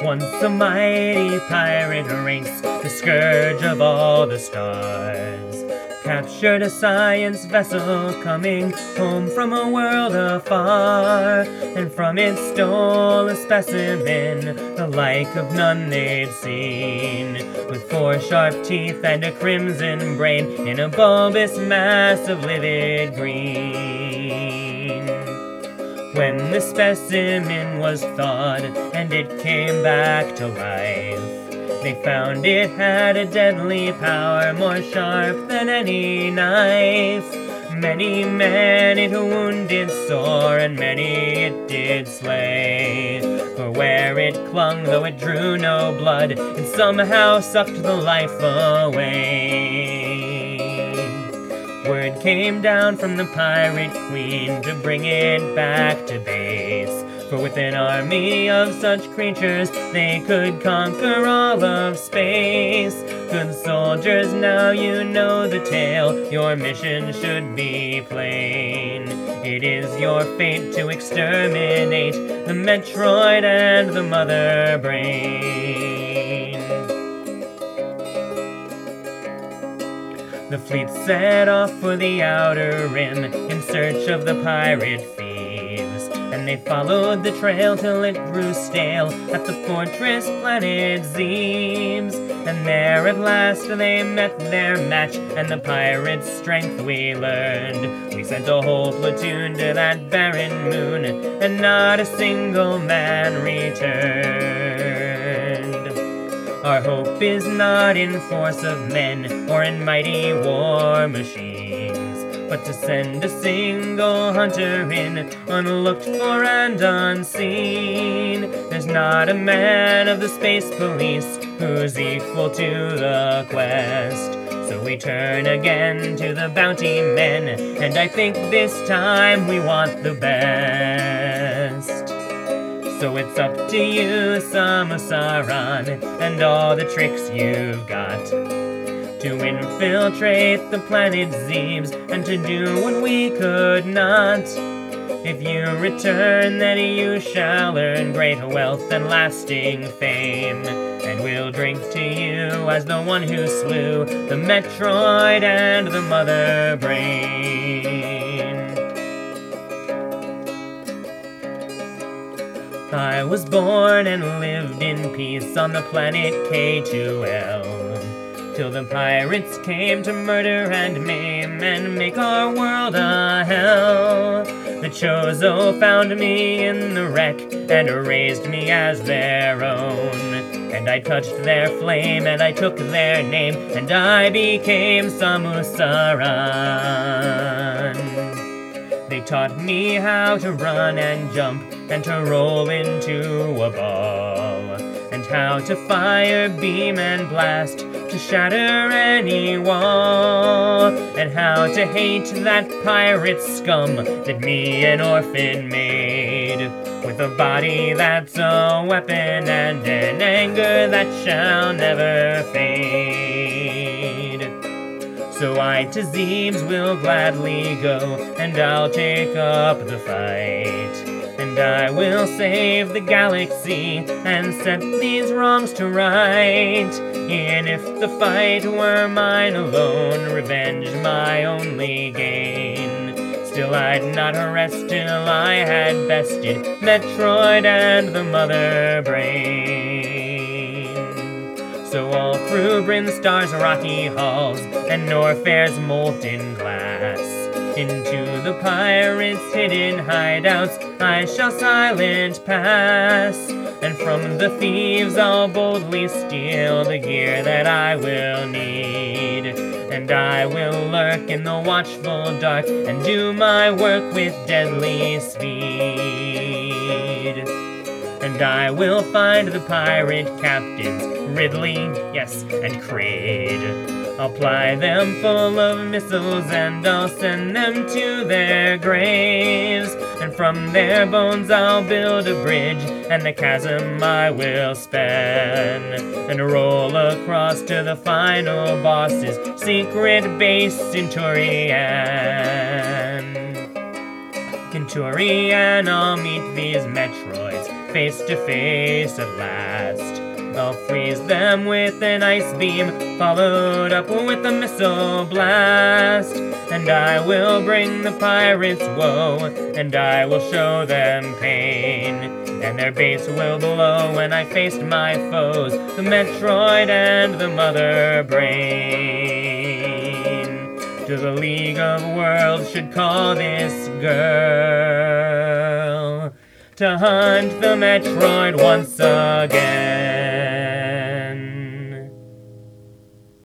Once a mighty pirate race, the scourge of all the stars, captured a science vessel coming home from a world afar, and from it stole a specimen, the like of none they'd seen, with 4 sharp teeth and a crimson brain in a bulbous mass of livid green. When the specimen was thawed and it came back to life, they found it had a deadly power more sharp than any knife. Many men it wounded sore, and many it did slay. For where it clung, though it drew no blood, it somehow sucked the life away. Word came down from the pirate queen to bring it back to base, for with an army of such creatures they could conquer all of space. Good soldiers, now you know the tale, your mission should be plain. It is your fate to exterminate the Metroid and the Mother Brain. The fleet set off for the Outer Rim in search of the pirate thieves, and they followed the trail till it grew stale at the fortress planet Zebes. And there at last they met their match, and the pirates' strength we learned. We sent a whole platoon to that barren moon, and not a single man returned. Our hope is not in force of men or in mighty war machines, but to send a single hunter in, unlooked for and unseen. There's not a man of the space police who's equal to the quest. So we turn again to the bounty men, and I think this time we want the best. So it's up to you, Samus Aran, and all the tricks you've got, to infiltrate the planet Zebes and to do what we could not. If you return, then you shall earn great wealth and lasting fame, and we'll drink to you as the one who slew the Metroid and the Mother Brain. I was born and lived in peace on the planet K2L, till the pirates came to murder and maim and make our world a hell. The Chozo found me in the wreck and raised me as their own, and I touched their flame and I took their name, and I became Samus Aran. They taught me how to run and jump and to roll into a ball, and how to fire, beam, and blast to shatter any wall, and how to hate that pirate scum that me, an orphan, made, with a body that's a weapon and an anger that shall never fade. So I to Zebes will gladly go, and I'll take up the fight, and I will save the galaxy and set these wrongs to right. And if the fight were mine alone, revenge my only gain, still I'd not rest till I had bested Metroid and the Mother Brain. So all through Brinstar's rocky halls and Norfair's molten glass, into the pirates' hidden hideouts I shall silent pass, and from the thieves I'll boldly steal the gear that I will need, and I will lurk in the watchful dark and do my work with deadly speed. And I will find the pirate captains, Ridley, yes, and Kraid. I'll ply them full of missiles and I'll send them to their graves, and from their bones I'll build a bridge and the chasm I will span, and roll across to the final boss's secret base in Turian. In Turian I'll meet these Metroids face to face at last. I'll freeze them with an ice beam, followed up with a missile blast. And I will bring the pirates woe, and I will show them pain. And their base will blow when I faced my foes, the Metroid and the Mother Brain. To the League of Worlds should call this girl to hunt the Metroid once again.